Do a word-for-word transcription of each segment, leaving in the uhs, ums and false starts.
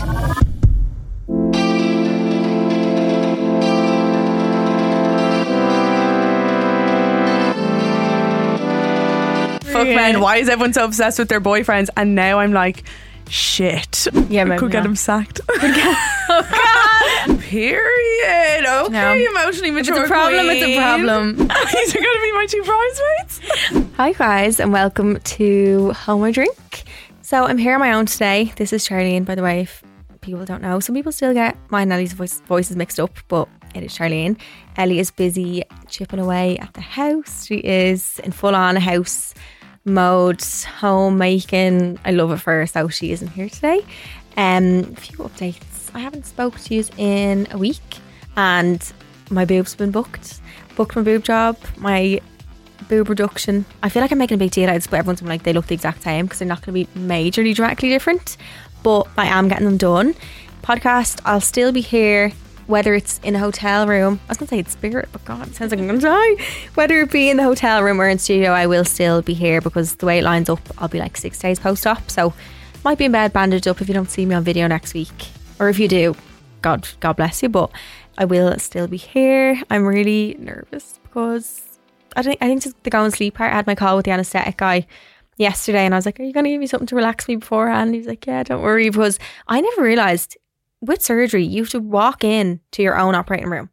Fuck men, why is everyone so obsessed with their boyfriends? And now I'm like, shit. Yeah, maybe could get not. him sacked. Oh God. Period. Okay, No. emotionally mature. It's a problem, queen. it's a problem. These are going to be my two bridesmaids. Hi guys, and welcome to Home I Drink. So I'm here on my own today. This is Charlene, by the way, if people don't know. Some people still get mine and Ellie's voice, voices mixed up, but it is Charlene. Ellie is busy chipping away at the house. She is in full on house mode, homemaking. I love it for her, so she isn't here today. Um, a few updates. I haven't spoke to you in a week, and my boob's been booked. Booked my boob job, my boob reduction. I feel like I'm making a big deal out of this, but everyone's been like they look the exact same because they're not going to be majorly dramatically different. But I am getting them done. Podcast, I'll still be here, whether it's in a hotel room. I was going to say it's spirit, but God, it sounds like I'm going to die. Whether it be in the hotel room or in studio, I will still be here because the way it lines up, I'll be like six days post-op. So might be in bed bandaged up if you don't see me on video next week. Or if you do, God, God bless you. But I will still be here. I'm really nervous because I think I think just the go and sleep part. I had my call with the anaesthetic guy yesterday and I was like, are you going to give me something to relax me beforehand? He was like, yeah, don't worry. Because I never realised with surgery, you have to walk in to your own operating room.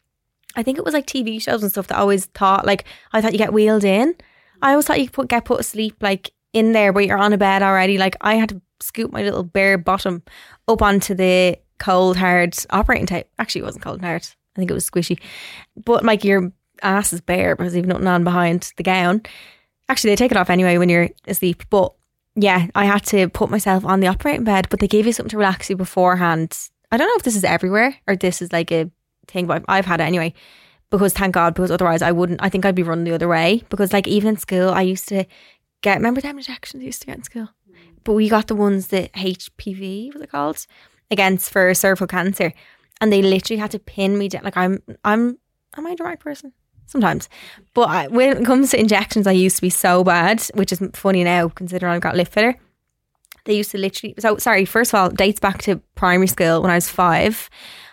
I think it was like T V shows and stuff that I always thought, like, I thought you get wheeled in. I always thought you could get put asleep, like, in there, but you're on a bed already. Like, I had to scoop my little bare bottom up onto the cold, hard operating table. Actually, it wasn't cold and hard. I think it was squishy. But, like, your ass is bare because you've nothing on behind the gown. Actually, they take it off anyway when you're asleep. But, yeah, I had to put myself on the operating bed, but they gave you something to relax you beforehand. I don't know if this is everywhere or this is like a thing, but I've had it anyway. Because thank God, because otherwise I wouldn't, I think I'd be running the other way. Because like even in school, I used to get, remember them injections I used to get in school? But we got the ones that H P V, was it called? Against for cervical cancer. And they literally had to pin me down. Like I'm, I'm, am I a dramatic person? Sometimes. But I, when it comes to injections, I used to be so bad, which is funny now considering I've got lip filler. They used to literally, so sorry, first of all, dates back to primary school when I was five.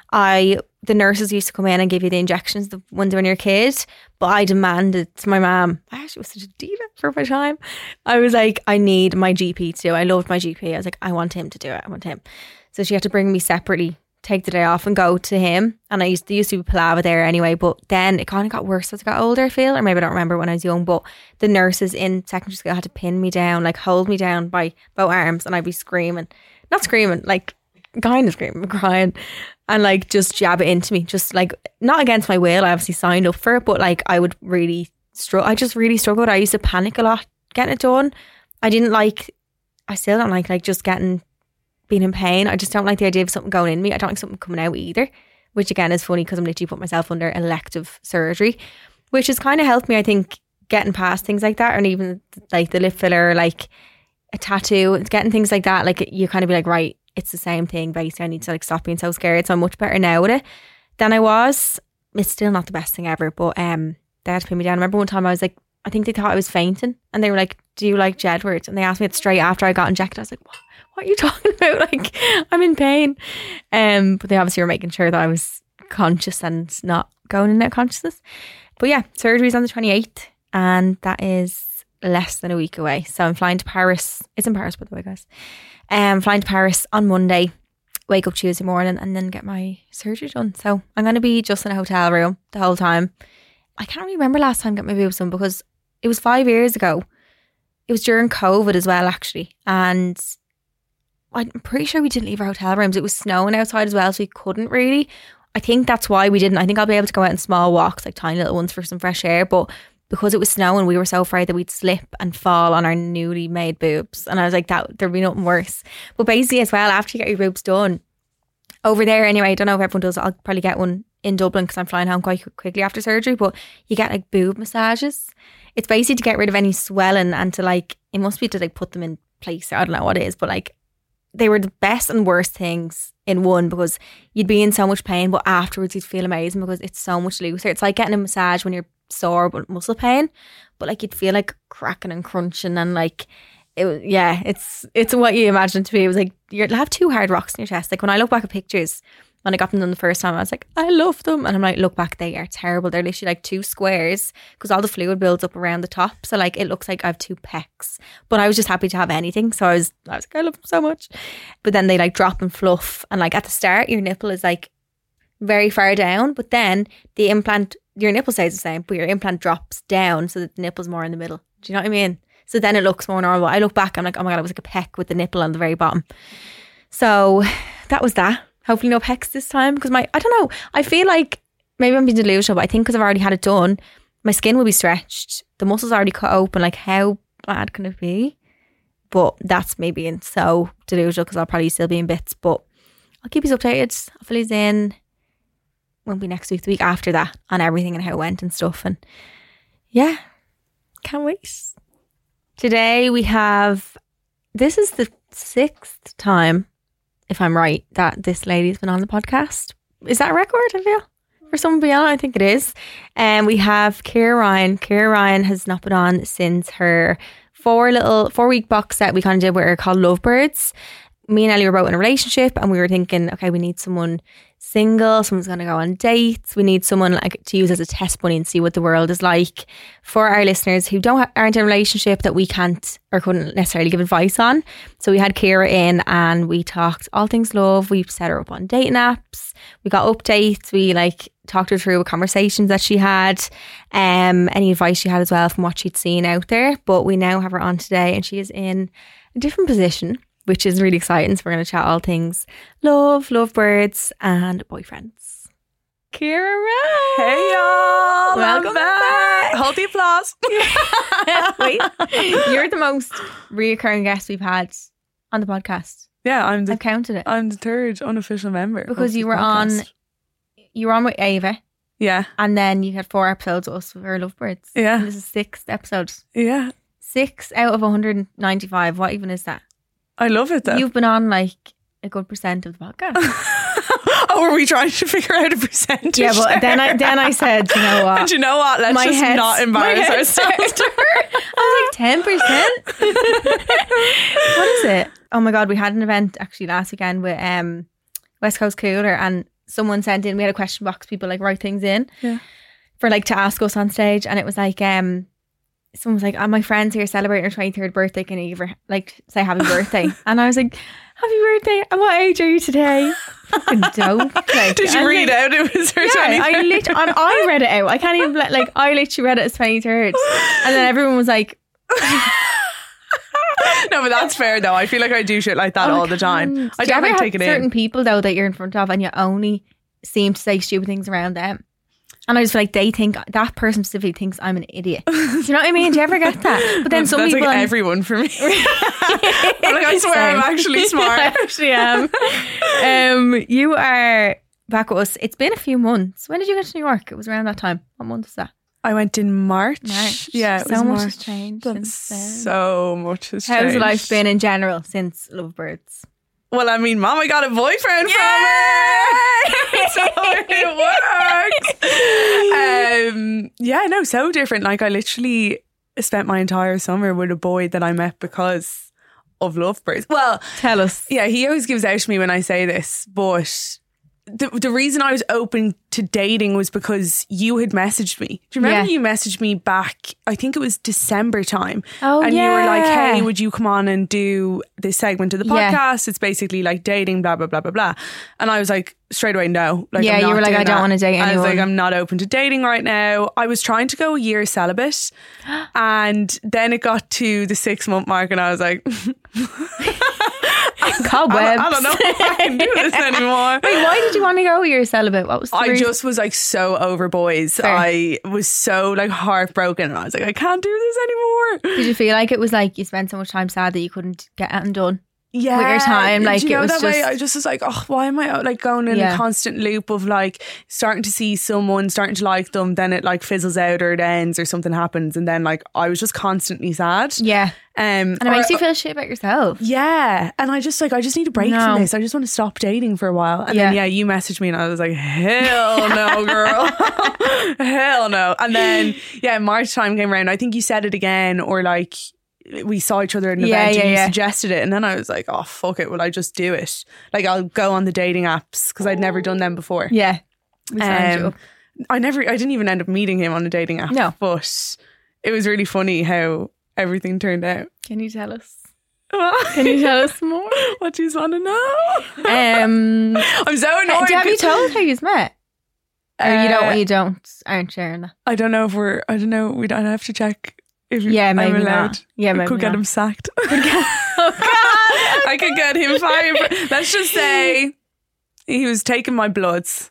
I, the nurses used to come in and give you the injections, the ones when you're a kid. But I demanded to my mum, I actually was such a diva for my time. I was like, I need my G P to do it. I loved my G P. I was like, I want him to do it. I want him. So she had to bring me separately, take the day off and go to him. And I used to, used to be Palava there anyway, but then it kind of got worse as I got older, I feel, or maybe I don't remember when I was young, but the nurses in secondary school had to pin me down, like hold me down by both arms, and I'd be screaming, not screaming, like kind of screaming, crying, and like just jab it into me, just like not against my will. I obviously signed up for it, but like I would really struggle. I just really struggled. I used to panic a lot getting it done. I didn't like, I still don't like like just getting being in pain. I just don't like the idea of something going in me. I don't like something coming out either, which again is funny because I'm literally put myself under elective surgery, which has kind of helped me, I think, getting past things like that. And even like the lip filler, like a tattoo, it's getting things like that, like you kind of be like, right, it's the same thing basically. I need to like stop being so scared. So I'm much better now with it than I was. It's still not the best thing ever, but um they had to pin me down. I remember one time I was like, I think they thought I was fainting and they were like, do you like Jedward? And they asked me it straight after I got injected. I was like, what? What are you talking about? Like, I'm in pain. Um, but they obviously were making sure that I was conscious and not going in that consciousness. But yeah, surgery's on the twenty-eighth and that is less than a week away. So I'm flying to Paris. It's in Paris, by the way, guys. Um, flying to Paris on Monday, wake up Tuesday morning and then get my surgery done. So I'm going to be just in a hotel room the whole time. I can't really remember last time I got my boobs done because it was five years ago. It was during COVID as well, actually. And I'm pretty sure we didn't leave our hotel rooms. It was snowing outside as well, so we couldn't really. I think that's why we didn't. I think I'll be able to go out in small walks, like tiny little ones for some fresh air. But because it was snowing, we were so afraid that we'd slip and fall on our newly made boobs. And I was like, that there'd be nothing worse. But basically as well, after you get your boobs done, over there anyway, I don't know if everyone does, I'll probably get one in Dublin because I'm flying home quite quickly after surgery. But you get like boob massages. It's basically to get rid of any swelling and to like, it must be to like put them in place. I don't know what it is, but like, they were the best and worst things in one because you'd be in so much pain, but afterwards you'd feel amazing because it's so much looser. It's like getting a massage when you're sore but muscle pain, but like you'd feel like cracking and crunching and like it was, yeah, it's it's what you imagine it to be. It was like, you'll have two hard rocks in your chest. Like when I look back at pictures, when I got them done the first time, I was like, I love them. And I'm like, look back, they are terrible. They're literally like two squares because all the fluid builds up around the top. So like, it looks like I have two pecs. But I was just happy to have anything. So I was, I was like, I love them so much. But then they like drop and fluff. And like at the start, your nipple is like very far down. But then the implant, your nipple stays the same, but your implant drops down so that the nipple's more in the middle. Do you know what I mean? So then it looks more normal. I look back, I'm like, oh my God, it was like a peck with the nipple on the very bottom. So that was that. Hopefully no pecs this time, because my, I don't know, I feel like maybe I'm being delusional, but I think because I've already had it done, my skin will be stretched. The muscles already cut open. Like, how bad can it be? But that's me being so delusional because I'll probably still be in bits. But I'll keep you updated. Hopefully it's in, won't be next week, the week after that, on everything and how it went and stuff. And yeah, can't wait. Today we have, this is the sixth time, if I'm right, that this lady's been on the podcast. Is that a record, I feel? For someone to be on, I think it is. And um, we have Ciara Ryan. Ciara Ryan has not been on since her four little, four week box set we kind of did with her called Lovebirds. Me and Ellie were both in a relationship and we were thinking, okay, we need someone single, someone's going to go on dates. We need someone like to use as a test bunny and see what the world is like for our listeners who don't ha- aren't in a relationship that we can't or couldn't necessarily give advice on. So we had Ciara in and we talked all things love. We set her up on dating apps. We got updates. We like talked her through conversations that she had, um, any advice she had as well from what she'd seen out there. But we now have her on today and she is in a different position, which is really exciting. So we're going to chat all things love, lovebirds and boyfriends. Ciara Ryan. Hey y'all. Welcome back. back. Hold the applause. Wait, you're the most reoccurring guest we've had on the podcast. Yeah, I'm the I've counted it. I'm the third unofficial member. Because of you the were podcast. on, you were on with Ava. Yeah. And then you had four episodes with us with our lovebirds. Yeah. And this is sixth episode. Yeah. Six out of one hundred ninety-five. What even is that? I love it though. You've been on like a good percent of the podcast. Oh, were we trying to figure out a percentage? Yeah, but there? then I then I said, you know what? And you know what? Let's My just head's- not my embarrass head ourselves. I was like ten percent. What is it? Oh my God, we had an event actually last weekend with um, West Coast Cooler and someone sent in, we had a question box, people like write things in Yeah. for like to ask us on stage, and it was like um, someone was like, oh, my friend's here celebrating her twenty-third birthday, can you give her like say happy birthday? And I was like, happy birthday, and what age are you today? Fucking dope. Like, Did you and read like, out it was her yeah, I twenty-third? lit- and I read it out. I can't even let, like I literally read it as twenty-third, and then everyone was like, No, but that's fair though. I feel like I do shit like that oh, all the time. can't. I Do you don't ever like have taking it certain in. people though that you're in front of and you only seem to say stupid things around them, and I just feel like they think that person specifically thinks I'm an idiot. Do you know what I mean? Do you ever get that? But then some That's people like I'm- everyone for me. I'm like, I swear Same. I'm actually smart. I actually am. Um, you are back with us. It's been a few months. When did you get to New York? It was around that time. What month was that? I went in March. March. Yeah, it So was much March. has changed Done since then. So much has changed. How's life been in general since Lovebirds? Well, I mean, Mama got a boyfriend from her. So it works. um, yeah, no, so different. Like, I literally spent my entire summer with a boy that I met because of Lovebirds. Well, Tell us. yeah, he always gives out to me when I say this, but the the reason I was open to dating was because you had messaged me. Do you remember Yeah. you messaged me back, I think it was December time. Oh, and you were like, yeah. hey, would you come on and do this segment of the Yeah. podcast? It's basically like dating, blah, blah, blah, blah, blah. And I was like, straight away, no. Like, Yeah, I'm you not were like, doing I don't that. wanna date I was like, anyone. I'm not open to dating right now. I was trying to go a year celibate. And then it got to the six month mark and I was like, Cobwebs. I don't know if I can do this anymore. Wait, why did you want to go you're celibate? What was the I reason? just was like so over boys. Fair. I was so like heartbroken and I was like, I can't do this anymore. Did you feel like it was like you spent so much time sad that you couldn't get it done? Yeah, With your time, like, do you it know was that way? just- I just was like, oh, why am I like going in Yeah. a constant loop of like starting to see someone, starting to like them, then it like fizzles out or it ends or something happens, and then like I was just constantly sad. Yeah. Um, And it or- makes you feel shit about yourself. Yeah, and I just like I just need a break No. from this. I just want to stop dating for a while. And then Yeah. yeah, you messaged me and I was like, hell no, girl, hell no. And then yeah, March time came around. I think you said it again, or like we saw each other at an Yeah, event yeah, and you yeah. suggested it, and then I was like, oh fuck it, will I just do it? Like I'll go on the dating apps because I'd never done them before. Yeah. We signed you Um, up. I never, I didn't even end up meeting him on a dating app. No. But it was really funny how everything turned out. Can you tell us? What? Can you tell us more? What do you want to know? Um, I'm so annoyed. have you 'cause- told how you met? Or you don't? Uh, You don't? Aren't sharing that? I don't know if we're, I don't know, we don't have to check if Yeah, maybe I'm allowed. not. Yeah, I maybe could get not. him sacked. Oh God! I could get him fired. Let's just say he was taking my bloods.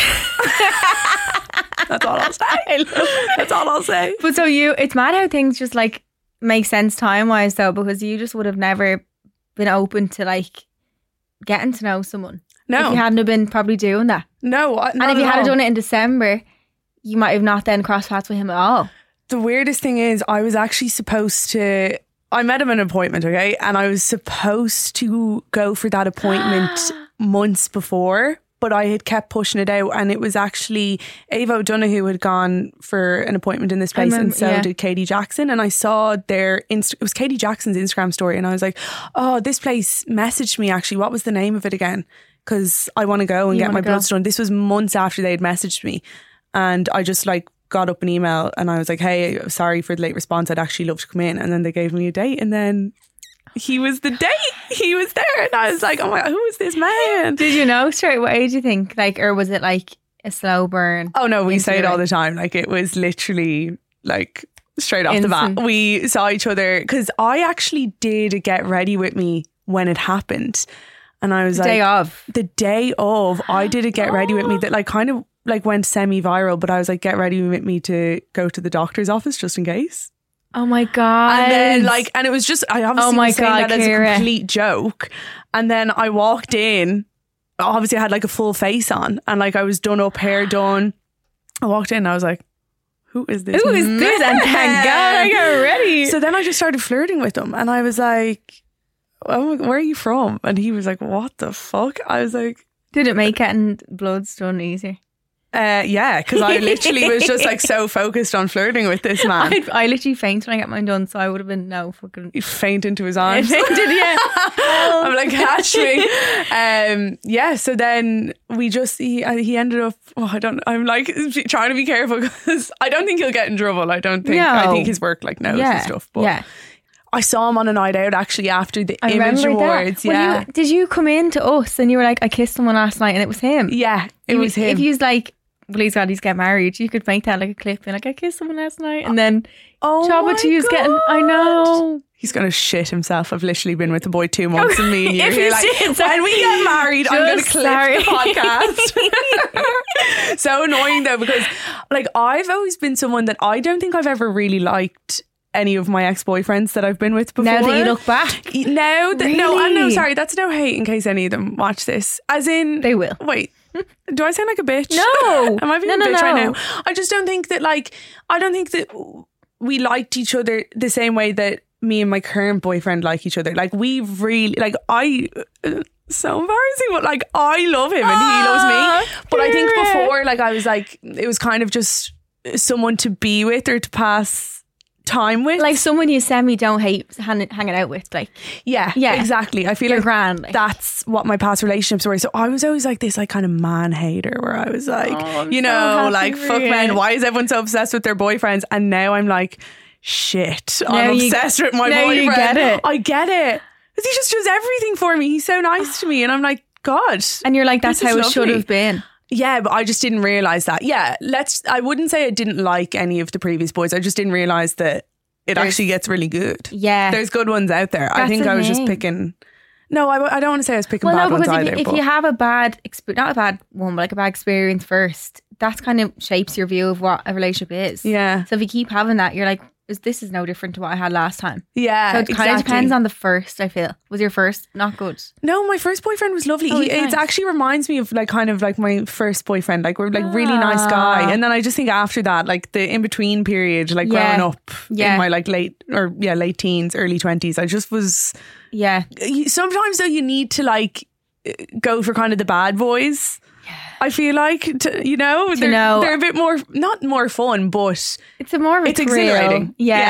That's all I'll say. That's all I'll say. But so you, it's mad how things just like make sense time wise though, because you just would have never been open to like getting to know someone. No, If you hadn't have been probably doing that. no. And if you had done it in December, you might have not then crossed paths with him at all. The weirdest thing is, I was actually supposed to. I met him at an appointment, okay, and I was supposed to go for that appointment months before, but I had kept pushing it out, and it was actually Ava O'Donoghue had gone for an appointment in this place, remember, and so yeah. did Katie Jackson. And I saw their Inst- it was Katie Jackson's Instagram story, and I was like, "Oh, this place messaged me. Actually, what was the name of it again? Because I want to go and You get my wanna go. bloods done." This was months after they had messaged me, and I just like got up an email, and I was like, "Hey, sorry for the late response. I'd actually love to come in." And then they gave me a date, and then he was the date. He was there, and I was like, "Oh my God, who is this man?" Did you know straight away, do you think? Like, or was it like a slow burn? Oh no, we into say it your- all the time. Like it was literally like straight off the Instant. bat. We saw each other because I actually did a get ready with me when it happened, and I was like, Day of. the day of, I did a get ready with me that like kind of like went semi viral. But I was like, get ready with me to go to the doctor's office just in case. Oh my God. And then like, and it was just, I obviously Oh my was saying God, that as a Ciara. complete joke. And then I walked in, obviously I had like a full face on, and like I was done up, hair done. I walked in and I was like, who is this? Who is this? And thank God I got ready. So then I just started flirting with him, and I was like, oh, where are you from? And he was like, what the fuck? I was like, Did it make getting bloods done easier? uh, yeah, because I literally was just like so focused on flirting with this man. I, I literally faint when I get mine done, so I would have been no fucking. He faint into his I arms. fainted, yeah. I'm like, catch me. Um, yeah, so then we just, he, uh, he ended up, oh, I don't, I'm like trying to be careful because I don't think he'll get in trouble. I don't think, No. I think his work like knows yeah, and stuff. But yeah. I saw him on a night out actually after the I Image remember Awards. that. Well, Yeah. you, did you come in to us and you were like, I kissed someone last night and it was him? yeah, it You- was him. If you was like, please God, he's getting married, you could make that like a clip and like, I kissed someone last night, and then oh Chaba my to you's getting. I God. know. He's going to shit himself. I've literally been with the boy two months and me and you If here you like, did, when we get married, I'm going to Just clip sorry. the podcast. So annoying though, because like I've always been someone that I don't think I've ever really liked any of my ex-boyfriends that I've been with before. Now that you look back, No, that, no, I'm no, Really? sorry. That's no hate in case any of them watch this. As in, they will. wait, do I sound like a bitch? No. Am I being No, a no, bitch right no. now? I just don't think that, like, I don't think that we liked each other the same way that me and my current boyfriend like each other. Like, we really, like, I, uh, so embarrassing, but like, I love him and he loves me. But I think Ciara. before, like, I was like, it was kind of just someone to be with or to pass time with. Like someone you semi don't hate hang, hanging out with, like yeah, Yeah. exactly. I feel you're like grand. Like. that's what my past relationships were. So I was always like this like kind of man hater where I was like, Oh, I'm you so know, happy like for fuck you. men, why is everyone so obsessed with their boyfriends? And now I'm like, shit, Now I'm you- obsessed with my now boyfriend. you get it. I get it. Because he just does everything for me. He's so nice to me. And I'm like, God. And you're like, that's This is how it should lovely. have been. Yeah, but I just didn't realise that. Yeah, let's I wouldn't say I didn't like any of the previous boys. I just didn't realise that it There's- actually gets really good. Yeah. There's good ones out there. I That's think the I was just thing. picking. No, I, I don't want to say I was picking Well, bad no, ones because if, either. you, if but you have a bad experience, not a bad one, but like a bad experience first, that's kind of shapes your view of what a relationship is. yeah, So if you keep having that, you're like, is this is no different to what I had last time. yeah, So it kind exactly. of depends on the first, I feel. Was your first not good? No, my first boyfriend was lovely. Oh, he, he's it nice. actually reminds me of like kind of like my first boyfriend. Like we're like really nice guy, Ah. and then I just think after that, like the in between period, like Yeah. growing up Yeah. in my like late or yeah late teens, early twenties, I just was. Yeah. you- Sometimes though, you need to like uh, go for kind of the bad boys. I feel like to, you know they're, know. they're a bit more not more fun, but It's a more of a it's thrill. exhilarating. Yeah.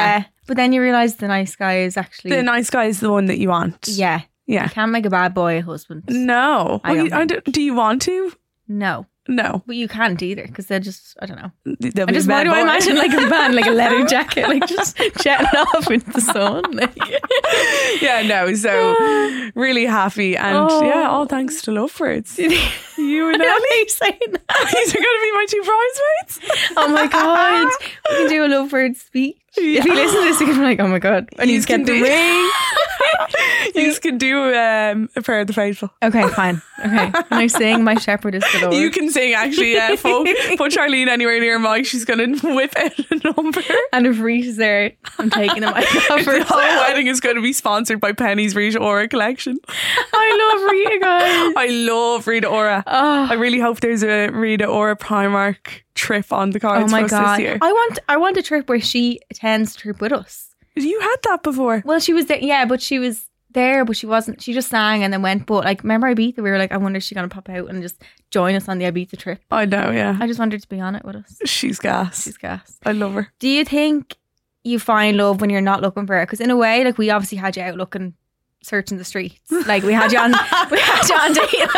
But then you realise the nice guy is actually The nice guy is the one that you want. yeah. Yeah. You can't make a bad boy a husband. No. I Well, you- don't I don't- do you want to? No, No. but you can't either because they're just I don't know. They'll I be just a why bad do I boy. imagine like a man like a leather jacket like just jetting off into the sun? Like. Yeah, no. So really happy. And Oh. yeah, all thanks to Lovebirds. You and I know Ellie. you saying that. These are going to be my two bridesmaids. Oh my god, we can do a lovebird speech. If you listen to this, you can be like, oh my god, I need Yous to get can the do- ring. You can do um, a prayer of the faithful. Okay, fine. Okay, can I sing "My Shepherd is the Lord"? You can sing actually. Yeah, folk. Put Charlene anywhere near Mike. She's going to whip out a number. And if Reese is there, I'm taking the mic off The her. whole wedding is going to be sponsored by Penny's Rita Ora collection. I love Rita, guys. I love Rita Ora. Oh. I really hope there's a Rita Ora Primark trip on the cards Oh my for us god! this year. I want I want a trip where she attends the trip with us. You had that before. Well, she was there, yeah, but she was there, but she wasn't. She just sang and then went. But like, remember Ibiza? We were like, I wonder if she's gonna pop out and just join us on the Ibiza trip. I know, yeah. I just wanted to be on it with us. She's gas. She's gas. I love her. Do you think you find love when you're not looking for it? Because in a way, like we obviously had you out looking, searching the streets. Like we had you on, we had you on dating.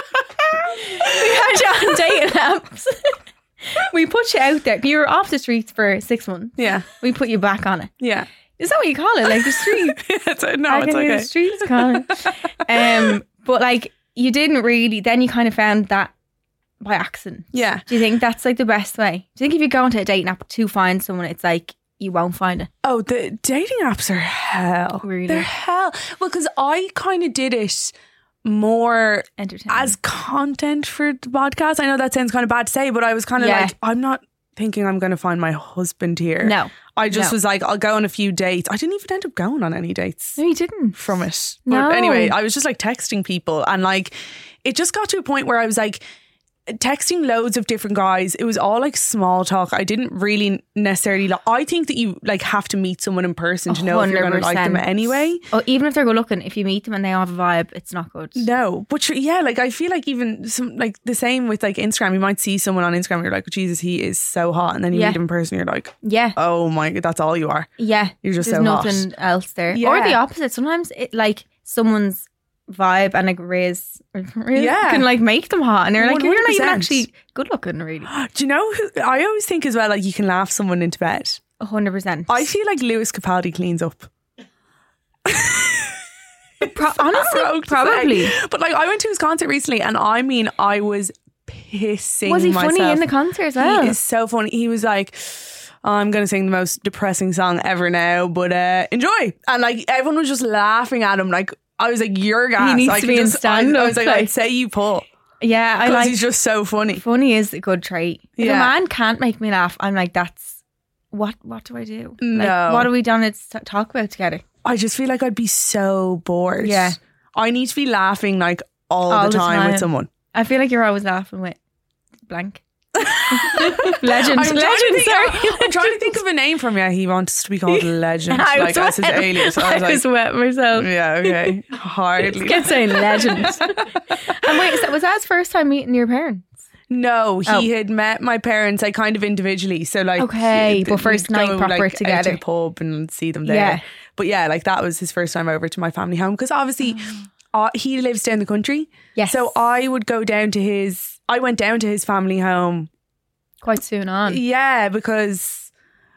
we had you on dating apps. We put you out there. You were off the streets for six months. Yeah. We put you back on it. Yeah. Is that what you call it? Like the streets? it's a, no, I it's can hear okay. the streets calling. Um, but like you didn't really. Then you kind of found that by accident. Yeah. Do you think that's like the best way? Do you think if you go onto a dating app to find someone, it's like you won't find it? Oh, the dating apps are hell. Really? They're hell. Well, because I kind of did it more Entertaining. as content for the podcast. I know that sounds kind of bad to say, but I was kind of Yeah. like, I'm not thinking I'm going to find my husband here. No. I just No. was like, I'll go on a few dates. I didn't even end up going on any dates No, you didn't. from it. No. But anyway, I was just like texting people, and like it just got to a point where I was like texting loads of different guys. It was all like small talk. I didn't really necessarily like, I think that you like have to meet someone in person to know if you're going to like them one hundred percent. anyway. Oh, even if they're good looking, if you meet them and they have a vibe, it's not good. No, but sure, yeah, like I feel like even some like the same with like Instagram. You might see someone on Instagram and you're like, Jesus, he is so hot, and then you Yeah. meet him in person, you're like, Yeah. oh my god, that's all you are. Yeah. You're just There's so hot. nothing else there. Yeah. Or the opposite. Sometimes it like someone's vibe and like raise, raise Yeah. can like make them hot, and they're like, you're not even one hundred percent. actually good looking, really. Do you know who I always think as well? Like you can laugh someone into bed. A hundred percent. I feel like Lewis Capaldi cleans up. Pro- honestly, Rogue to probably. say. But like I went to his concert recently, and I mean, I was pissing Was he myself. funny in the concert as well? He is so funny. He was like, oh, I'm going to sing the most depressing song ever now, but uh, enjoy. And like everyone was just laughing at him. Like I was like, you're gas. He needs I to could be in just- I- stand-up, I was like, like- I'd say you pull. Yeah, I Because like. he's just so funny. Funny is a good trait. If Yeah. a man can't make me laugh, I'm like, that's what. What do I do? Like, No. what are we done to talk about together? I just feel like I'd be so bored. Yeah. I need to be laughing like all, All the, the time, time. with someone. I feel like you're always laughing with blank. Legend, I'm trying, to legend. think, Sorry, I'm trying to think of a name from you. He wants to be called Legend, I like was as his wet. alias. I was I was like, wet myself. yeah, okay, hardly. Kept saying legend. And wait, so was that his first time meeting your parents? No, he Oh. had met my parents like kind of individually. So like, Okay, he- but first we'd night go, proper like, out together. to the pub and see them there. Yeah. But yeah, like that was his first time over to my family home because obviously uh, he lives down the country. Yes. So I would go down to his. I went down to his family home. Quite soon on. Yeah, because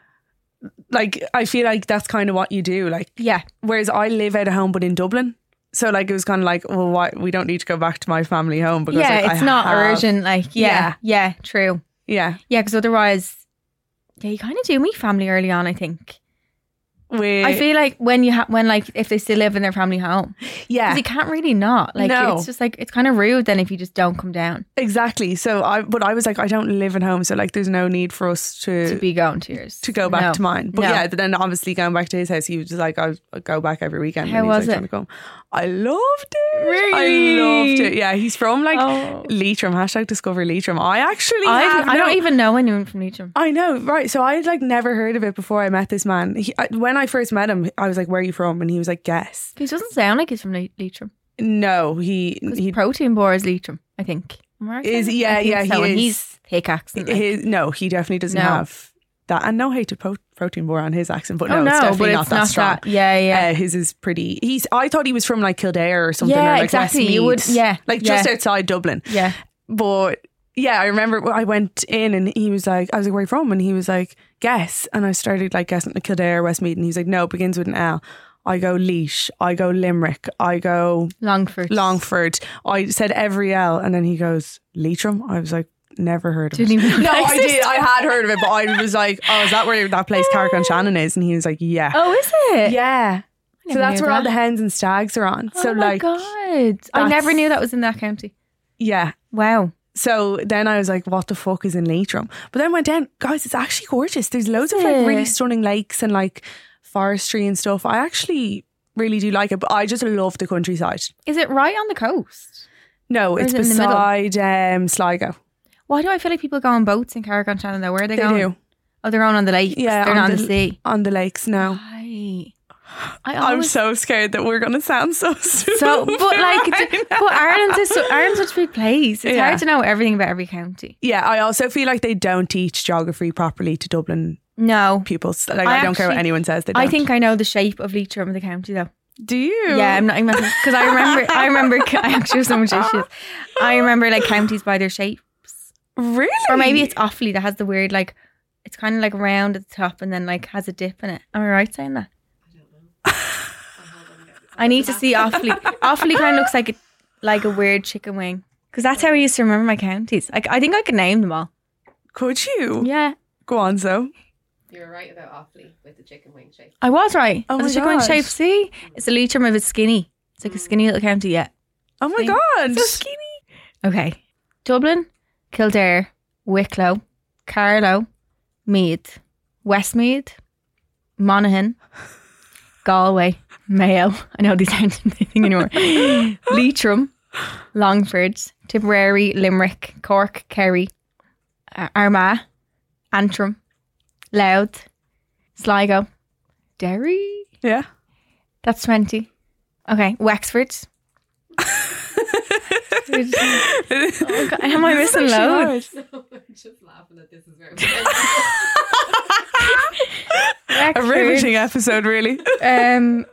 like I feel like that's kind of what you do. Like, Yeah. whereas I live out of home, but in Dublin. So like it was kind of like, well, why we don't need to go back to my family home because Yeah, like, it's I not have- urgent. Like, yeah, yeah, true. Yeah, Yeah, because otherwise, yeah, you kind of do meet family early on, I think. we. I feel like when you ha- when like if they still live in their family home, yeah, because you can't really not like No. it's just like it's kind of rude then if you just don't come down exactly. So I, but I was like, I don't live at home, so like, there's no need for us to to be going to yours to go back No. to mine. But No. yeah, but then obviously going back to his house, he was just like, I'll, I'll go back every weekend. How when he's was like, it? trying to come. I loved it. Really? I loved it. Yeah, he's from like Oh. Leitrim. Hashtag discover Leitrim. I actually, I have I don't no- even know anyone from Leitrim. I know, right? So I had like never heard of it before I met this man. He, I, when I first met him, I was like, "Where are you from?" And he was like, "Guess." He doesn't sound like he's from Le- Leitrim. No, he Because he Protein Bar is Leitrim, I think. Am I right Is- saying that? yeah, I think yeah, so. he And is. he's thick accent. like. his no, he definitely doesn't No. have that. And no hate to pro- protein bar on his accent, but no, Oh, no, it's definitely but not it's that not strong. that- yeah, yeah. Uh, his is pretty. He's. I thought he was from like Kildare or something. Yeah, or like exactly. Westmeath. You would- yeah, like yeah. just outside Dublin. Yeah. But yeah, I remember I went in and he was like, I was like, where are you from? And he was like, guess. And I started like guessing like Kildare, Westmeath, and he was like, no, it begins with an L. I go Laois, I go Limerick, I go Longford. Longford. I said every L, and then he goes Leitrim. I was like, never heard of Didn't it. even know No, that I did. existed. I had heard of it, but I was like, oh, is that where that place Carrick Shannon is? And he was like, yeah. Oh, is it? Yeah. So never that's knew where all that. the hens and stags are on. Oh so my like, God. I that's- never knew that was in that county. yeah. Wow. So then I was like, what the fuck is in Leitrim? But then went down, guys, it's actually gorgeous. There's loads of like it? really stunning lakes and like forestry and stuff. I actually really do like it, but I just love the countryside. Is it right on the coast? No, Or it's is it in the middle? beside um, Sligo. Why do I feel like people go on boats in Carrick on Shannon though? Where are they, They going? do. Oh, they're on on the lake. Yeah, They're on not on the- the sea. On the lakes now. Right. I I'm always so scared that we're going to sound so stupid. So, but like, d- but Ireland's is so, Ireland's such a big place. It's Yeah. hard to know everything about every county. Yeah, I also feel like they don't teach geography properly to Dublin No, pupils. Like, I, I don't care what actually- anyone says. They don't. I think I know the shape of Leitrim, the county, though. Do you? Yeah, I'm not because I remember. I remember. I actually have so much issues. I remember like counties by their shape, Really? or maybe it's Offaly that has the weird like. It's kind of like round at the top and then like has a dip in it. Am I right saying that? I need to see Offaly. Offaly kind of looks like a, like a weird chicken wing because that's how I used to remember my counties. Like I think I could name them all. Could you? Yeah, Go on, so. You were right about Offaly with the chicken wing shape. I was right. Oh Has my a chicken wing gosh. shape. See, it's a Leitrim if it's skinny. It's like a skinny little county. Yeah. Oh my See? God. So skinny. Okay. Dublin, Kildare, Wicklow, Carlow, Meath, Westmeath, Monaghan, Galway, Mayo. I know these aren't anything anymore. Leitrim, Longford, Tipperary, Limerick, Cork, Kerry, uh, Armagh, Antrim, Louth, Sligo, Derry. Yeah. That's twenty. Okay, Wexford. Oh God, am I missing loads? I'm just laughing at this as well. A Wexford, riveting episode, really. Um,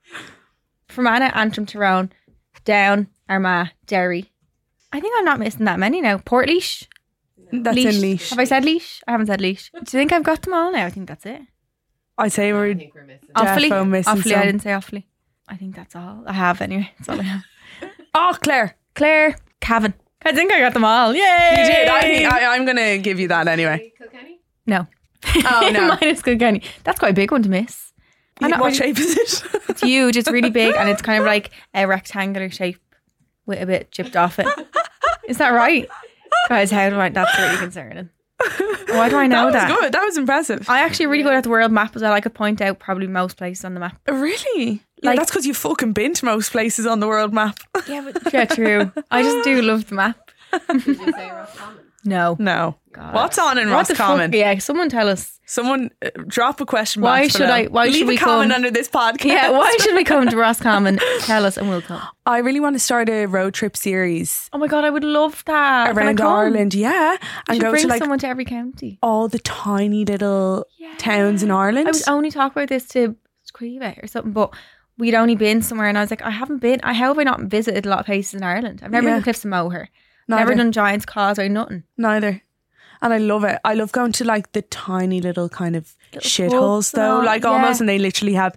Fermanagh, Antrim, Tyrone, Down, Armagh, Derry. I think I'm not missing that many now. Portlaoise, That's Laois. in Laois. Have I said Laois? I haven't said Laois. Do you think I've got them all now? I think that's it. I'd say I we're think we're missing. Offaly, Defo missing Offaly. some. I didn't say Offaly. I think that's all I have anyway. That's all I have. Oh, Claire. Clare, Cavan. I think I got them all. Yay! You did. I think I, I'm going to give you that anyway. Kilkenny? No. Oh, no. Mine is Kilkenny. That's quite a big one to miss. I'm not What really- shape is it? It's huge. It's really big, and it's kind of like a rectangular shape with a bit chipped off it. Is that right, guys? How do I? That's really concerning. Why do I know that that? was good. That was impressive. I actually really good at the world map as well. I could point out probably most places on the map. Really? Yeah, Like- that's because you fucking been to most places on the world map. Yeah, but yeah, true. I just do love the map. Did you say Roscommon? No. No. God. What's on in What the Roscommon? fuck? Yeah, someone tell us. Someone uh, drop a question Why box should below. I- why Leave should a we comment come? under this podcast. Yeah, why should we come to Roscommon? Tell us and we'll come. I really want to start a road trip series Oh my God, I would love that. Can I around come? Ireland. Yeah. We And should go bring to like someone to every county. all the tiny little Yeah. towns in Ireland. I was only talking about this to Scriva or something, but we'd only been somewhere and I was like, I haven't been, I how have I not visited a lot of places in Ireland? I've never Yeah. been to Cliffs of Moher. Neither. Never done Giant's Causeway, nothing. Neither. And I love it. I love going to like the tiny little kind of Little shitholes pubs and though, all, like yeah. almost, and they literally have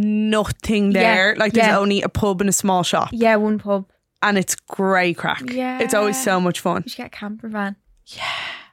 nothing Yeah, there. Like there's yeah. only a pub and a small shop, Yeah, one pub. and it's grey crack. Yeah. It's always so much fun. We should get a camper van. Yeah.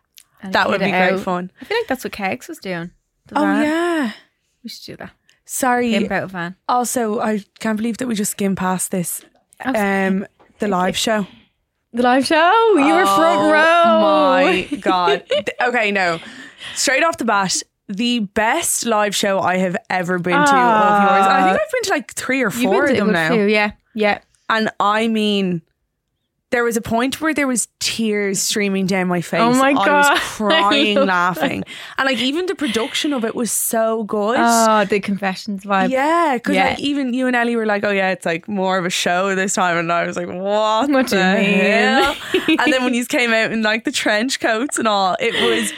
That would be great fun. I feel like that's what Kegs was doing. The Oh van. yeah. We should do that. Sorry. Pimp out a van. Also, I can't believe that we just skimmed past this. Um, the live show. The live show. You were front row. Oh my god. Th- Okay, no. Straight off the bat, the best live show I have ever been to of yours. And I think I've been to like three or You've four been of to them a now. good few, yeah. Yeah. And I mean, there was a point where there was tears streaming down my face. Oh my I God. was crying, I love laughing. And like even the production of it was so good. Oh, the confessions vibe. Yeah, because Yeah. like even you and Ellie were like, "Oh yeah, it's like more of a show this time," and I was like, "What, What do the you mean?" hell?" And then when you came out in like the trench coats and all, it was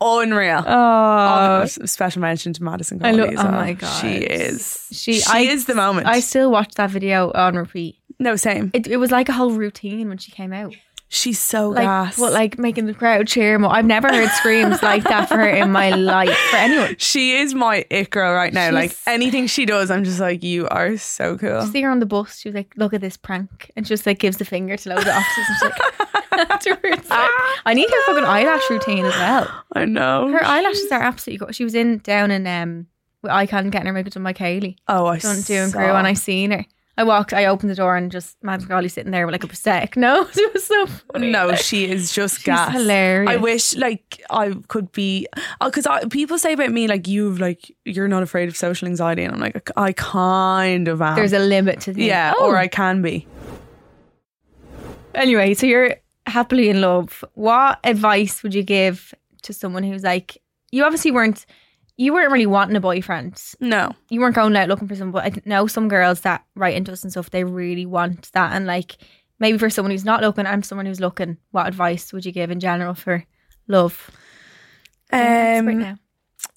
unreal. Oh, Oh, special mention to Madison I Cawley love. as Oh well. my god, She is. She, She I, is the moment. I still watch that video on repeat. No, same. It, it was like a whole routine when she came out. She's so Like, gas. what, like making the crowd cheer more. I've never heard screams like that for her in my life, for anyone. She is my it girl right now. She's- Like anything she does, I'm just like, you are so cool. You see her on the bus, she was like, look at this prank. And she just like gives the finger to loads of officers. And she's like, afterwards, like, I need her fucking eyelash routine as well. I know. Her eyelashes are absolutely good. She was in down in um with Icon getting her makeup done by Kaylee. Oh, I Done doing saw. crew, and I seen her. I walked, I opened the door and just Madison Cawley sitting there with like a prosthetic. No, it was so funny. No, she is just She's gas. hilarious. I wish like I could be, because I people say about me like you've like you're not afraid of social anxiety, and I'm like I kind of am. There's a limit to things. yeah, Oh. or I can be. Anyway, so you're happily in love. What advice would you give to someone who's like, you obviously weren't, you weren't really wanting a boyfriend. No, You weren't going out looking for someone, but I know some girls that write into us and stuff, they really want that. And like, maybe for someone who's not looking and someone who's looking, what advice would you give in general for love? um, Right now.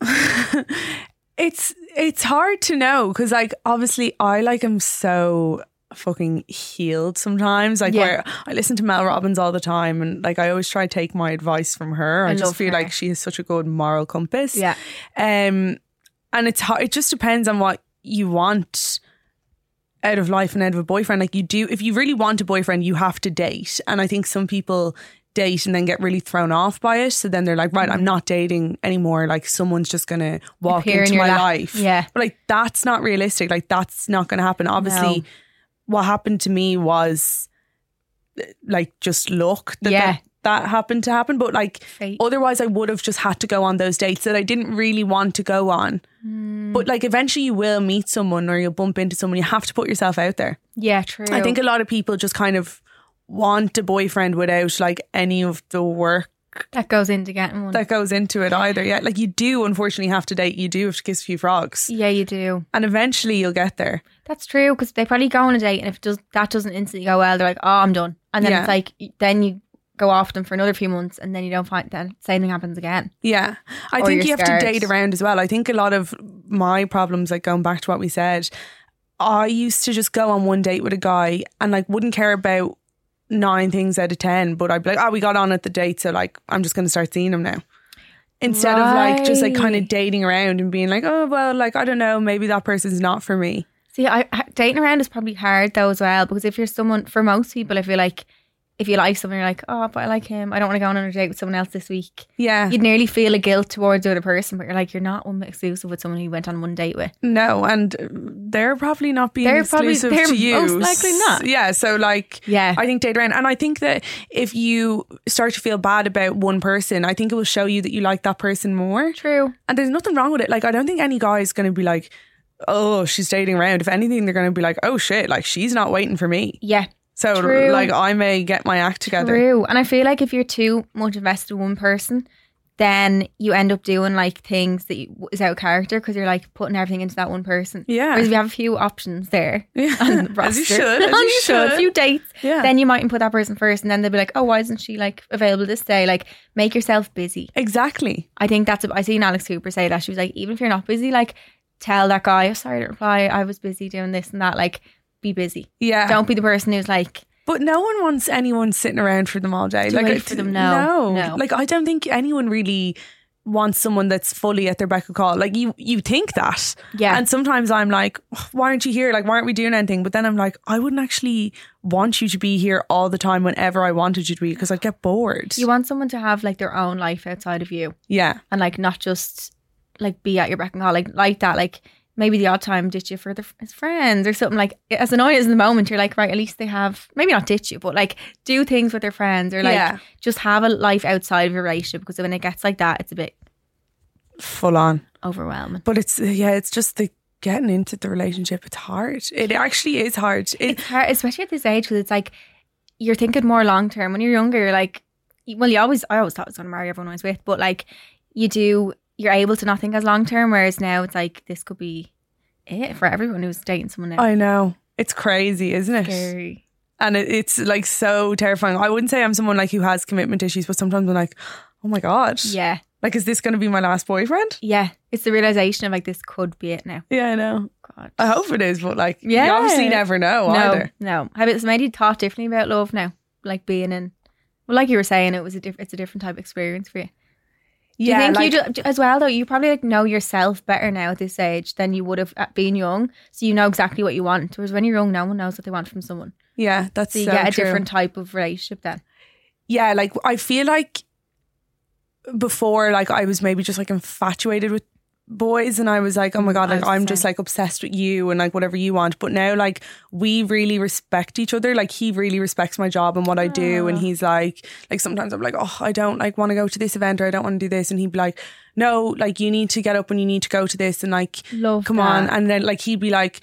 it's it's hard to know because like obviously I like am so fucking healed sometimes, like Yeah. where I listen to Mel Robbins all the time, and like I always try to take my advice from her. I, I just love feel her. like she has such a good moral compass. Yeah. Um, and it's hard. It just depends on what you want out of life and out of a boyfriend. Like you do, if you really want a boyfriend, you have to date. And I think some people date and then get really thrown off by it. So then they're like, right, I'm not dating anymore. Like someone's just going to walk Appear in into your my lap. life. Yeah. But like that's not realistic. Like that's not going to happen. Obviously, No. what happened to me was like just luck that, Yeah. that that happened to happen. But like Fate. otherwise I would have just had to go on those dates that I didn't really want to go on. Hmm. But like eventually you will meet someone or you'll bump into someone. You have to put yourself out there. Yeah, true. I think a lot of people just kind of want a boyfriend without like any of the work that goes into getting one. that goes into it either. Yeah, like you do unfortunately have to date. You do have to kiss a few frogs. yeah, you do. And eventually you'll get there. That's true, because they probably go on a date, and if it does, that doesn't instantly go well, they're like, oh, I'm done. And then Yeah. it's like, then you go off them for another few months, and then you don't find that same thing happens again. Yeah. I Or think you're you have scared. to date around as well. I think a lot of my problems, like going back to what we said, I used to just go on one date with a guy and like wouldn't care about nine things out of ten, but I'd be like, oh, we got on at the date, so like I'm just going to start seeing him now. Instead of like just like kind of Right. dating around and being like, oh, well, like I don't know, maybe that person's not for me. See, I, I- dating around is probably hard though as well, because if you're someone, for most people, I feel like if you like someone, you're like, oh, but I like him, I don't want to go on a date with someone else this week. Yeah. You'd nearly feel a guilt towards the other person, but you're like, you're not one exclusive with someone who you went on one date with. No, and they're probably not being They're probably- exclusive they're to you. most likely not. Yeah, so like, Yeah. I think date around. And I think that if you start to feel bad about one person, I think it will show you that you like that person more. True. And there's nothing wrong with it. Like, I don't think any guy is going to be like, oh, she's dating around. If anything, they're going to be like, oh shit, like she's not waiting for me. Yeah. So True. like I may get my act together. True. And I feel like if you're too much invested in one person, then you end up doing like things that you, is out of character, because you're like putting everything into that one person. Yeah. Whereas if you have a few options there, Yeah. on the As you roster, should, as on you you should, should. a few dates, Yeah. then you mightn't put that person first, and then they'll be like, oh, why isn't she like available this day? Like, make yourself busy. Exactly. I think that's, a, I seen Alex Cooper say that. She was like, even if you're not busy, like, tell that guy, oh, sorry to reply, I was busy doing this and that. Like, be busy. Yeah. Don't be the person who's like, But no one wants anyone sitting around for them all day. To like wait I- for them, no. no, No. Like I don't think anyone really wants someone that's fully at their beck of call. Like you, you think that, Yeah. And sometimes I'm like, why aren't you here? Like, why aren't we doing anything? But then I'm like, I wouldn't actually want you to be here all the time whenever I wanted you to be, because I'd get bored. you want someone to have like their own life outside of you. yeah, And like not just like be at your beck and call, like like that, like maybe the odd time ditch you for their as friends or something. Like, as annoying as in the moment, you're like, right, at least they have, maybe not ditch you, but like do things with their friends, or like Yeah. just have a life outside of your relationship, because when it gets like that, it's a bit full on. overwhelming. But it's yeah, it's just the getting into the relationship. It's hard. It actually is hard. It, It's hard, especially at this age, because it's like you're thinking more long term. When you're younger, you're like, well, you always, I always thought I was going to marry everyone I was with, but like you do, you're able to not think as long term. Whereas now it's like, this could be it for everyone who's dating someone now. I know. It's crazy, isn't it? Scary. And it, it's like so terrifying. I wouldn't say I'm someone like who has commitment issues, but sometimes I'm like, oh my God. Yeah. Like, is this going to be my last boyfriend? Yeah, it's the realization of like this could be it now. Yeah, I know. God. I hope it is, but like, Yeah. you obviously never know no, either. no. Have it made you thought differently about love now? Like being in, well, like you were saying, it was a diff- it's a different type of experience for you. Do Yeah, you think like, you do, as well though? You probably like know yourself better now at this age than you would have at being young. So you know exactly what you want. Whereas when you're young, no one knows what they want from someone. yeah, that's So you so get a true. different type of relationship then. Yeah, like I feel like before, like I was maybe just like infatuated with boys, and I was like, oh my god, I like was the I'm just same. like obsessed with you and like whatever you want. But now, like, we really respect each other. Like, he really respects my job and what I do, and Aw. he's like, like sometimes I'm like, oh, I don't like want to go to this event, or I don't want to do this, and he'd be like, no, like you need to get up and you need to go to this, and like, Love come that. on. And then like he'd be like,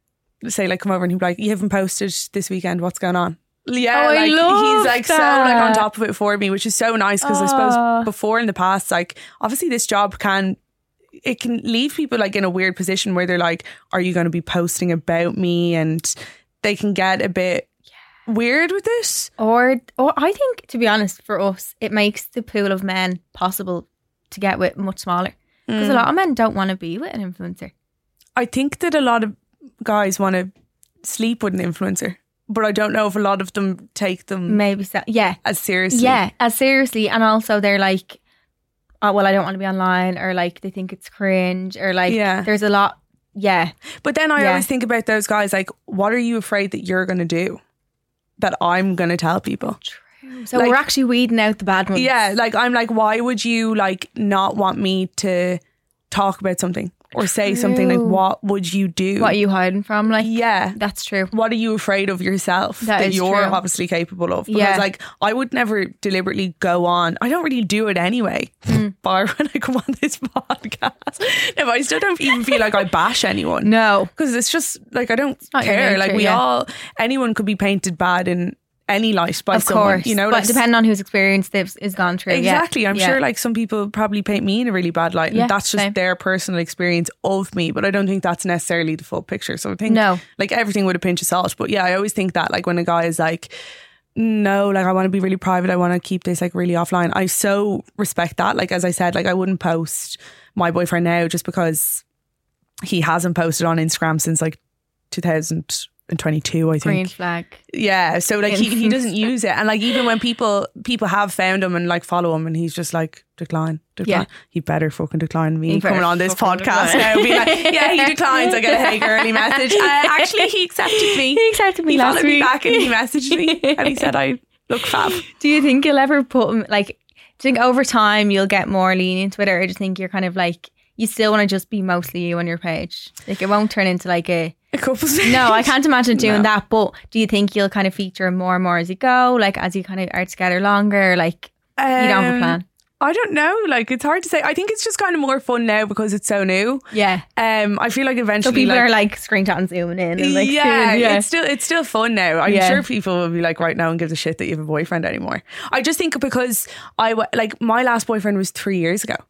say like come over, and he'd be like, you haven't posted this weekend, what's going on? Yeah, Oh, I like love he's like so like on that. top of it for me, which is so nice, because I Aw. suppose before in the past, like obviously this job can it can leave people like in a weird position where they're like, are you going to be posting about me? And they can get a bit weird with this. Or, or I think, to be honest, for us, it makes the pool of men possible to get with much smaller. Because Mm. a lot of men don't want to be with an influencer. I think that a lot of guys want to sleep with an influencer, but I don't know if a lot of them take them Maybe so. Yeah. as seriously. Yeah, as seriously. And also they're like, oh, well, I don't want to be online, or like they think it's cringe, or like Yeah. there's a lot. Yeah. But then I Yeah. always think about those guys like, what are you afraid that you're going to do that I'm going to tell people? So Like- we're actually weeding out the bad ones. Yeah, like I'm like, why would you like not want me to talk about something or say something? Like, True. what would you do? What are you hiding from? Like, Yeah. that's true. What are you afraid of yourself That that, is you're true. obviously capable of? Because Yeah. like I would never deliberately go on. I don't really do it anyway. Mm. Bar when I come on this podcast. No, but I still don't even feel like I bash anyone. No. Because it's just like I don't not your care. nature, Like we yeah. all, anyone could be painted bad in any light by Of someone. course. You know, but like, depending on whose experience this is gone through. yeah. exactly. I'm Yeah. sure like some people probably paint me in a really bad light, and Yeah, that's just same. their personal experience of me. But I don't think that's necessarily the full picture. So I think No. like everything with a pinch of salt. But yeah, I always think that like when a guy is like, no, like I want to be really private, I want to keep this like really offline, I so respect that. Like as I said, like I wouldn't post my boyfriend now just because he hasn't posted on Instagram since like two thousand twenty-two, I think. Green flag. Yeah, so like he, he Instant. doesn't use it, and like even when people people have found him and like follow him, and he's just like decline, decline. Yeah. He better fucking decline me He better coming on this fucking podcast decline. now. Be like, yeah, he declines. I get a hey girly message. Uh, actually, he accepted me. He accepted me He last followed me week. back and he messaged me and he said I look fab. Do you think you'll ever put like? Do you think over time you'll get more lenient with it, or do you think you're kind of like you still want to just be mostly you on your page? Like it won't turn into like a. A couple. No, I can't imagine doing No. that. But do you think you'll kind of feature more and more as you go, like as you kind of are together longer? Like you don't have a Um, plan. I don't know. Like it's hard to say. I think it's just kind of more fun now because it's so new. Yeah. Um, I feel like eventually, So people like, are like screenshotting, zooming in, and like yeah, doing, yeah. it's still it's still fun now. I'm Yeah. sure people will be like right now and give a shit that you have a boyfriend anymore. I just think because I wa- like my last boyfriend was three years ago.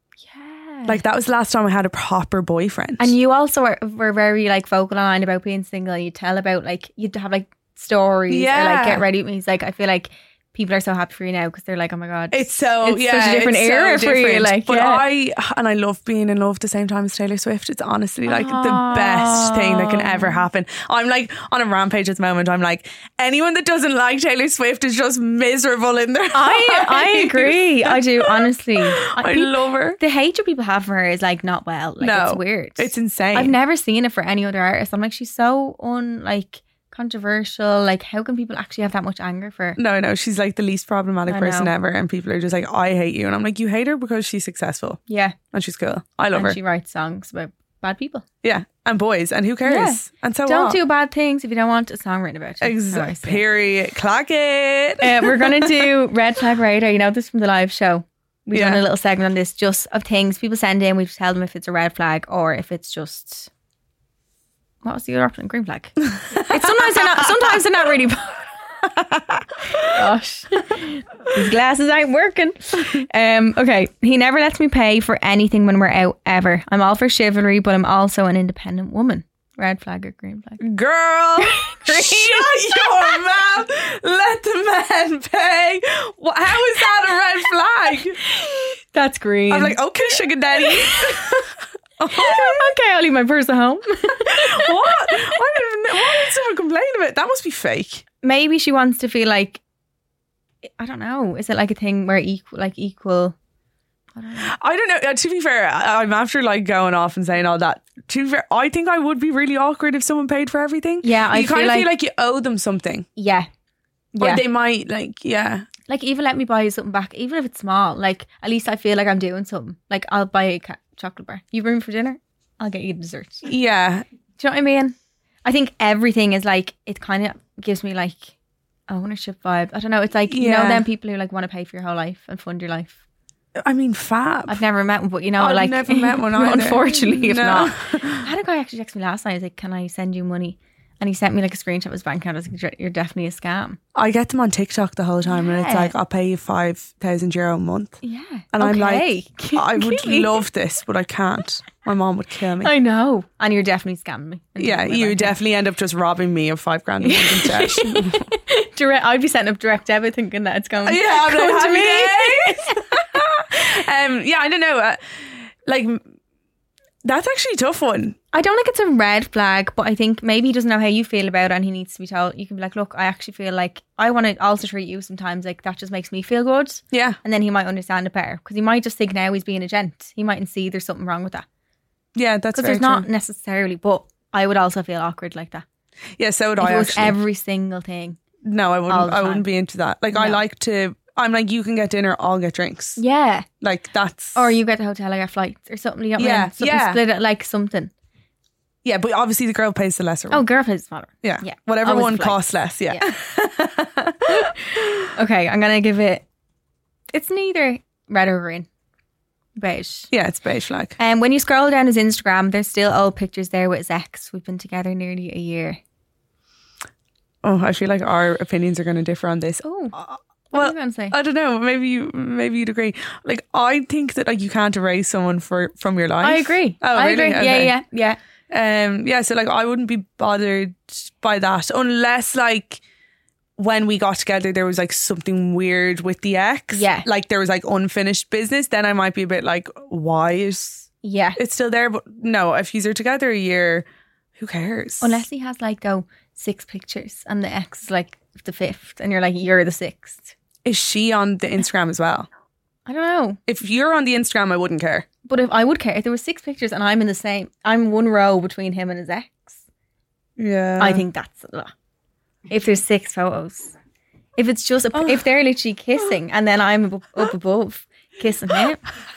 Yeah. Like that was the last time I had a proper boyfriend. And you also were, were very like vocal online about being single. You tell about like you'd have like stories or Yeah. like get ready with me. It's like I feel like people are so happy for you now because they're like, oh my god, it's so it's yeah, such a different it's so era for you. different. Like, but yeah. I and I love being in love at the same time as Taylor Swift. It's honestly like the best thing that can ever happen. I'm like on a rampage at the moment. I'm like anyone that doesn't like Taylor Swift is just miserable in their I I lives. agree. I do honestly. I peop- love her. The hatred people have for her is like not well. Like No, it's weird. It's insane. I've never seen it for any other artist. I'm like, she's so un like controversial. Like, how can people actually have that much anger for her? No, no, she's like the least problematic I person know. ever, and people are just like, I hate you, and I'm like, you hate her because she's successful Yeah, and she's cool. I love and her. she writes songs about bad people. Yeah, and boys, and who cares? Yeah. And so Don't what? do bad things if you don't want a song written about you. That's how I Ex- say it. period. Clack it. Uh, we're going to do Red Flag Radar. You know this from the live show. We've Yeah. done a little segment on this just of things people send in. We tell them if it's a red flag or if it's just... What was the other option? Green flag. It's sometimes they're not, sometimes they're not really... Gosh. These glasses ain't working. Um, okay. He never lets me pay for anything when we're out ever. I'm all for chivalry, but I'm also an independent woman. Red flag or green flag? Girl, shut your mouth. Let the man pay. Wha- How is that a red flag? That's green. I'm like, okay, sugar daddy. okay, I'll leave my purse at home. What? I don't even know. Why would someone complain about? That must be fake. Maybe she wants to feel like, I don't know. Is it like a thing where equal, like equal? I don't know. I don't know. Uh, to be fair, I- I'm after like going off and saying all that. To be fair, I think I would be really awkward if someone paid for everything. Yeah, I you kind feel of feel like- like you owe them something, Yeah. or Yeah. they might like, yeah, Like, even let me buy you something back, even if it's small. Like, at least I feel like I'm doing something. Like, I'll buy you a ca- chocolate bar. You bring me for dinner, I'll get you dessert. Do you yeah, know what I mean? I think everything is like, it kind of gives me like ownership vibe. I don't know. It's like, you know, Yeah. them people who like want to pay for your whole life and fund your life. I mean, fab. I've never met one, but you know, I've like, never met one either. unfortunately, if No. not. I had a guy actually text me last night. He's like, can I send you money? And he sent me like a screenshot of his bank account. I was like, you're definitely a scam. I get them on TikTok the whole time, and it's Yeah. like, I'll pay you five thousand euro a month, Yeah. and I'm Okay. like, I would Clearly. love this, but I can't. My mom would kill me. I know. And you're definitely scamming me. And Yeah, taking my you bank definitely end up just robbing me of five grand a month in debt. account. Direct, I'd be setting up direct debit thinking that it's going, Yeah, I'm going like, to me. happy days. um, yeah, I don't know. Uh, like, that's actually a tough one. I don't think it's a red flag, but I think maybe he doesn't know how you feel about it and he needs to be told. You can be like, look, I actually feel like I want to also treat you sometimes. Like, that just makes me feel good. Yeah, And then he might understand it better because he might just think now he's being a gent. He mightn't see there's something wrong with that. yeah, that's Because very there's not true. necessarily, but I would also feel awkward like that. Yeah, so would If I it was actually. every single thing. no, I all wouldn't. the I time. wouldn't be into that. Like, I No. like to. I'm like, you can get dinner, I'll get drinks. Yeah. Like, that's. Or you get the hotel, I get flights or something. You know what I Yeah, mean? Something yeah. split it like something. Yeah, but obviously the girl pays the lesser one. Oh, girl pays smaller. yeah. yeah. Whatever Always one flights. costs less. Yeah. Okay, I'm going to give it, it's neither red or green. Beige. Yeah, it's beige flag. And um, when you scroll down his Instagram, there's still old pictures there with his ex. We've been together nearly a year. Oh, I feel like our opinions are going to differ on this. Oh, what well, are you going to say? I don't know. Maybe you, maybe you'd agree. Like, I think that like you can't erase someone for from your life. I agree. Oh, I really? agree. Okay. Yeah, yeah, yeah. Um, yeah. So like, I wouldn't be bothered by that unless like when we got together there was like something weird with the ex. Yeah. Like there was like unfinished business. Then I might be a bit like, why is Yeah. it still there? But no, if you're together a year, who cares? Unless he has like, though, six pictures and the ex is like the fifth and you're like, you're the sixth. Is she on the Instagram as well? I don't know. If you're on the Instagram, I wouldn't care. But if I would care, if there were six pictures and I'm in the same, I'm one row between him and his ex, Yeah. I think that's a lot. If there's six photos. If it's just, a, Oh. if they're literally kissing and then I'm up, up above kissing him.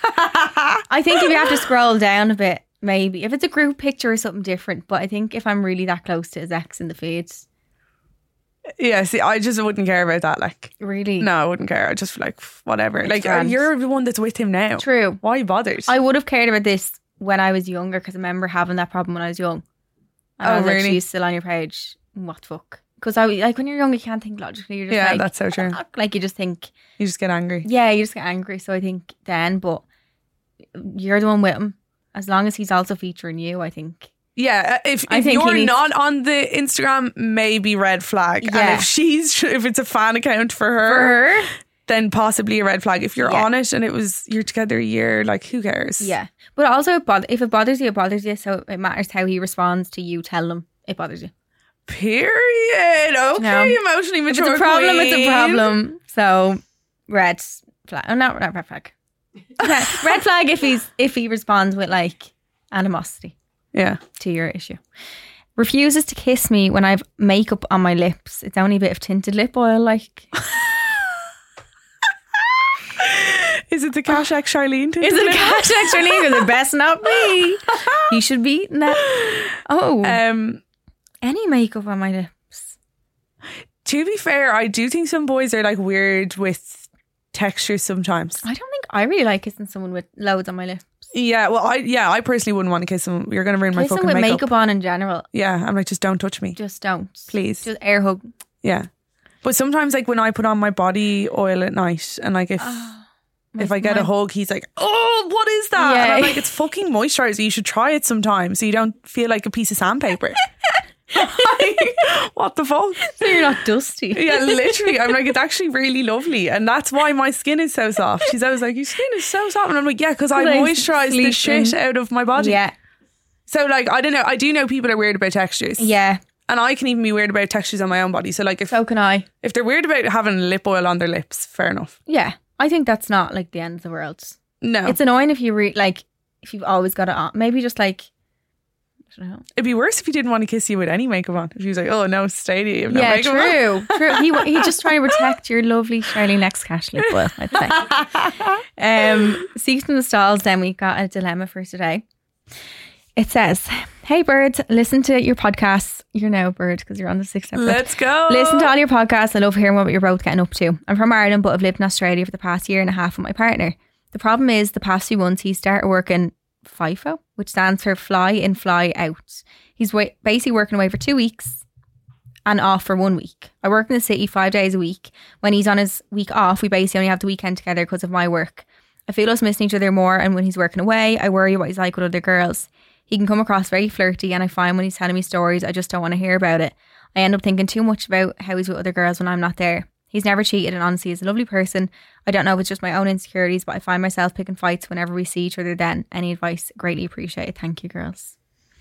I think if you have to scroll down a bit, maybe. If it's a group picture or something different. But I think if I'm really that close to his ex in the feeds, Yeah, see, I just wouldn't care about that. Like, really. no, I wouldn't care. I just feel like, whatever. It's like, grand. you're the one that's with him now. True. Why bothered? I would have cared about this when I was younger because I remember having that problem when I was young. And Oh, I was like, really? she's still on your page. What the fuck? Because I like when you're young, you can't think logically. You're just Yeah, like, that's so true. like you just think, You just get angry. yeah, you just get angry. So I think then, but you're the one with him. As long as he's also featuring you, I think. Yeah, if, I if think he you're needs- not on the Instagram, maybe red flag. And Yeah. if she's, if it's a fan account for her, For her, then possibly a red flag. If you're Yeah. on it and it was, you're together a year, like, who cares? yeah. But also, it bother- if it bothers you, it bothers you. So it matters how he responds to you. Tell him it bothers you. Period. Okay, No. emotionally If mature it's a problem, it's a queen. problem. So red flag. Oh, not red flag. Okay. Red flag if he's if he responds with like animosity Yeah. to your issue. Refuses to kiss me when I've makeup on my lips. It's only a bit of tinted lip oil, like. Is it the Cash X Charlene? Is it a cash extra legal? It best not be. He should be eating that. Oh, Um, any makeup on my lips. to be fair, I do think some boys are like weird with textures sometimes. I don't think I really like kissing someone with loads on my lips. Yeah, well, I yeah, I personally wouldn't want to kiss him. You're going to ruin my Kissing fucking with makeup. makeup on in general, Yeah, I'm like, just don't touch me, just don't. please. Just air hug. Yeah, but sometimes like when I put on my body oil at night, and like if if I get a hug, he's like, "Oh, what is that?" Yeah. And I'm like, "It's fucking moisturizer. You should try it sometime, so you don't feel like a piece of sandpaper." What the fuck? So you're not dusty. Yeah, literally. I'm like, it's actually really lovely. And that's why my skin is so soft. She's always like, your skin is so soft. And I'm like, yeah, because I Like moisturize the sleeping. shit out of my body. Yeah. So like, I don't know. I do know people are weird about textures. Yeah. And I can even be weird about textures on my own body. So like, if, So can I. if they're weird about having lip oil on their lips, fair enough. Yeah. I think that's not like the end of the world. No. It's annoying if you re- like if you've always got it on. Maybe just like I don't know. It'd be worse if he didn't want to kiss you with any makeup on. If he was like, oh no, Stady, you have no Yeah, makeup on. true. True. He wa- he's just trying to protect your lovely Charlie Next Cash lip oil, I'd say. Um Seeks from the Stalls, then we got a dilemma for today. It says, hey birds, listen to your podcasts. You're now a bird because you're on the sixth episode. Let's go. Listen to all your podcasts. I love hearing what you're both getting up to. I'm from Ireland, but I've lived in Australia for the past year and a half with my partner. The problem is the past few months he started working FIFO, which stands for fly in, fly out. He's wa- basically working away for two weeks and off for one week. I work in the city five days a week. When he's on his week off, we basically only have the weekend together because of my work. I feel us missing each other more, and when he's working away, I worry what he's like with other girls. He can come across very flirty, and I find when he's telling me stories, I just don't want to hear about it. I end up thinking too much about how he's with other girls when I'm not there. He's never cheated, and honestly, he's a lovely person. I don't know if it's just my own insecurities, but I find myself picking fights whenever we see each other then. Any advice? Greatly appreciated. Thank you, girls.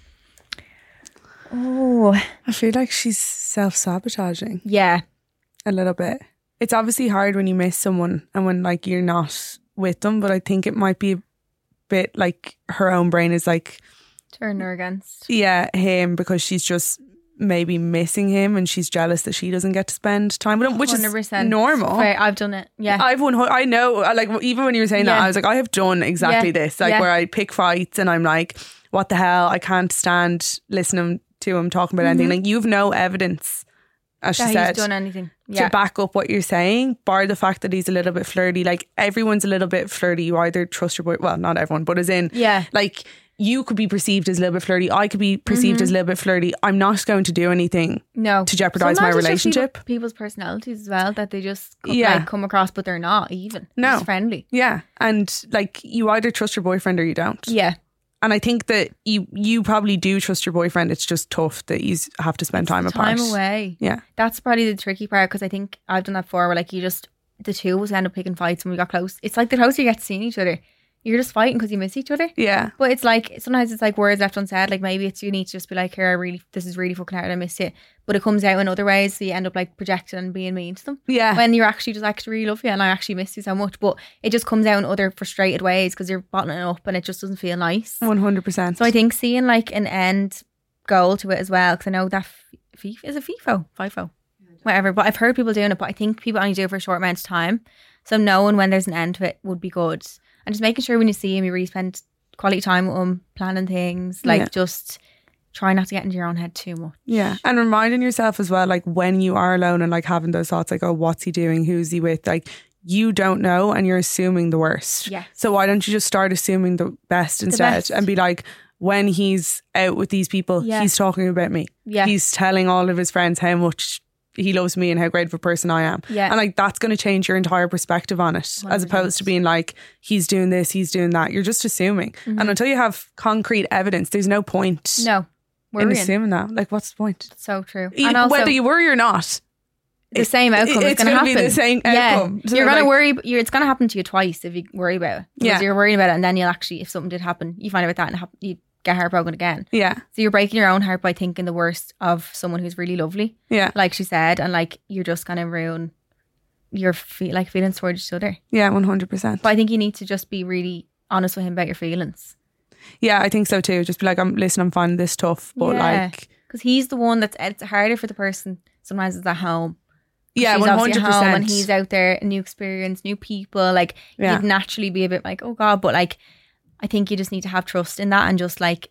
Oh, I feel like she's self-sabotaging yeah. a little bit. It's obviously hard when you miss someone and when like you're not with them, but I think it might be a bit like her own brain is like, Turn her against. yeah, him, because she's just maybe missing him and she's jealous that she doesn't get to spend time with him, which one hundred percent is normal. Fair. I've done it. Yeah. I've won. I know. I Like even when you were saying that, Yeah. I was like, I have done exactly Yeah. this. Like Yeah. where I pick fights and I'm like, what the hell? I can't stand listening to him talking about anything. Like you've no evidence, as she that said, he's done anything. to Yeah. back up what you're saying, bar the fact that he's a little bit flirty. Like everyone's a little bit flirty. You either trust your boy. Well, not everyone, but as in, Yeah. like. You could be perceived as a little bit flirty. I could be perceived Mm-hmm. as a little bit flirty. I'm not going to do anything No. to jeopardise my Sometimes it's just relationship. People, people's personalities as well that they just co- Yeah. like come across, but they're not even. No. Just friendly. Yeah. And like you either trust your boyfriend or you don't. Yeah. And I think that you you probably do trust your boyfriend. It's just tough that you have to spend time apart. Time away. Yeah. That's probably the tricky part because I think I've done that before where like you just, the two of us end up picking fights when we got close. It's like the closer you get to seeing each other, you're just fighting because you miss each other. Yeah. But it's like, sometimes it's like words left unsaid. Like maybe it's you need to just be like, here, I really, this is really fucking hard. I miss you. But it comes out in other ways. So you end up like projecting and being mean to them. Yeah. When you're actually just actually really love you and I actually miss you so much. But it just comes out in other frustrated ways because you're bottling it up and it just doesn't feel nice. one hundred percent. So I think seeing like an end goal to it as well, because I know that f- FIFA is a FIFO, FIFO, whatever. But I've heard people doing it, but I think people only do it for a short amount of time. So knowing when there's an end to it would be good. And just making sure when you see him, you really spend quality time with him, planning things, like Yeah. just try not to get into your own head too much. Yeah. And reminding yourself as well, like when you are alone and like having those thoughts like, oh, what's he doing? Who's he with? Like you don't know and you're assuming the worst. Yes. So why don't you just start assuming the best instead best. and be like, when he's out with these people, Yeah. he's talking about me. Yeah. He's telling all of his friends how much he loves me and how great of a person I am. Yeah. And like that's going to change your entire perspective on it, as one hundred percent. opposed to being like, he's doing this, he's doing that. You're just assuming. And until you have concrete evidence, there's no point Mm-hmm. No, in worrying. assuming that. Like, what's the point? So true. E- And also, Whether you worry or not, the same outcome is it's going to gonna happen. be the same outcome. Yeah. So You're going like- to worry. You're, it's going to happen to you twice if you worry about it. Because Yeah. you're worrying about it, and then you'll actually, if something did happen, you find out about that and hap- you get heartbroken again. yeah, So you're breaking your own heart by thinking the worst of someone who's really lovely, yeah, like she said, and like you're just going to ruin your fe- like feelings towards each other. yeah, one hundred percent. But I think you need to just be really honest with him about your feelings. Yeah, I think so too. Just be like, I'm listen, I'm finding this tough, but Yeah. like, Because he's the one that's, it's harder for the person. Sometimes it's at home. yeah, She's one obviously hundred at home and percent. he's out there, a new experience, new people. Like Yeah. you'd naturally be a bit like, oh God. But like, I think you just need to have trust in that and just like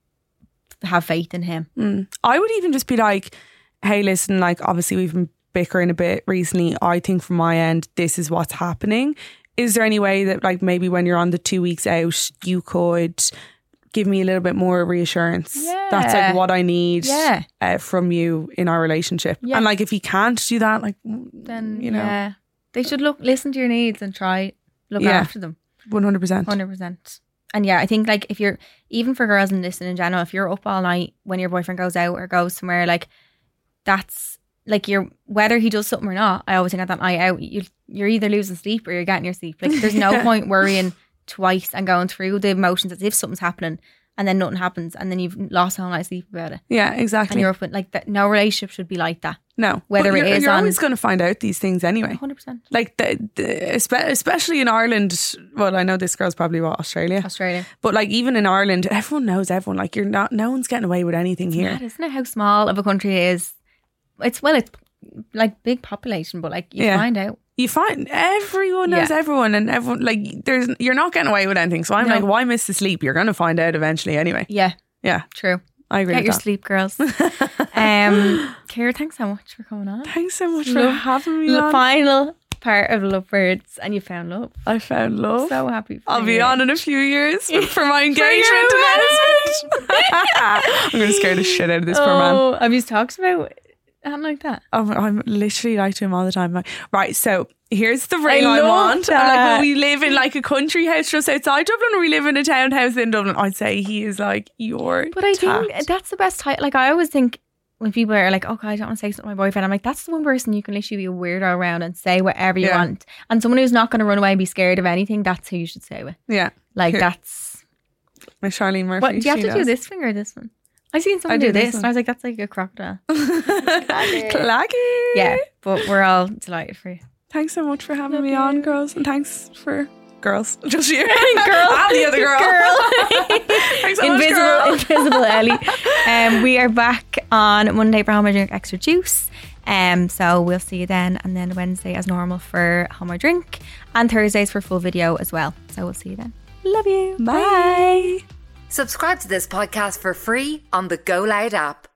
have faith in him. Mm. I would even just be like, hey, listen, like obviously we've been bickering a bit recently. I think from my end, this is what's happening. Is there any way that like maybe when you're on the two weeks out, you could give me a little bit more reassurance? That's Yeah. like what I need Yeah. uh, from you in our relationship. Yeah. And like if you can't do that, like Then, you know, yeah, they should look, listen to your needs and try look Yeah. after them. one hundred percent. one hundred percent. And yeah, I think like if you're, even for girls in this and in general, if you're up all night when your boyfriend goes out or goes somewhere, like that's like you're, whether he does something or not, I always think at that night out, you, you're either losing sleep or you're getting your sleep. Like there's no point worrying twice and going through the emotions as if something's happening and then nothing happens and then you've lost all night's sleep about it. Yeah, exactly. And you're up with, like that. No relationship should be like that. No, whether but it you're, is you're on, always going to find out these things anyway. one hundred percent. Like the, the especially in Ireland. Well, I know this girl's probably what Australia, Australia, but like even in Ireland, everyone knows everyone. Like you're not, no one's getting away with anything it's here. mad, isn't it? How small of a country it is. It's well, it's like big population, but like you Yeah. find out. You find everyone knows Yeah. everyone, and everyone like there's you're not getting away with anything. So I'm No. like, why miss the sleep? You're going to find out eventually anyway. Yeah, Yeah, true. I agree. Get with your that. sleep, girls. um, Kira, thanks so much for coming on. Thanks so much for Love- having me The on. final part of Lovebirds, and you found love. I found love. So happy. For I'll be you. on in a few years for my your engagement announcement. I'm going to scare the shit out of this poor man. Oh, have you talked about something like that? I'm, I'm literally like to him all the time. Like, right, so here's the ring I I, love want. that. Like, will we live in like a country house just outside Dublin, or we live in a townhouse in Dublin? I'd say he is like your. But I tact. think that's the best type. Like I always think when people are like, "Oh God, I don't want to say something to my boyfriend," I'm like, "That's the one person you can literally be a weirdo around and say whatever you Yeah. want." And someone who's not going to run away and be scared of anything, that's who you should stay with. Yeah, Like Here. that's. my Charlene Murphy. What do you have she to do? knows. This finger or this one? I seen someone I do do this this, one. and I was like, "That's like a crocodile." Clacky. Yeah, but we're all delighted for you. Thanks so much for having Love me you. on, girls, and thanks for girls. Just you, Girl. I'm the other girl. Girl. Thanks so much, Invisible, girl. invisible Ellie. Um, we are back on Monday for How I Drink Extra Juice. Um, so we'll see you then, and then Wednesday as normal for How I Drink, and Thursdays for full video as well. So we'll see you then. Love you. Bye. Subscribe to this podcast for free on the Go Loud app.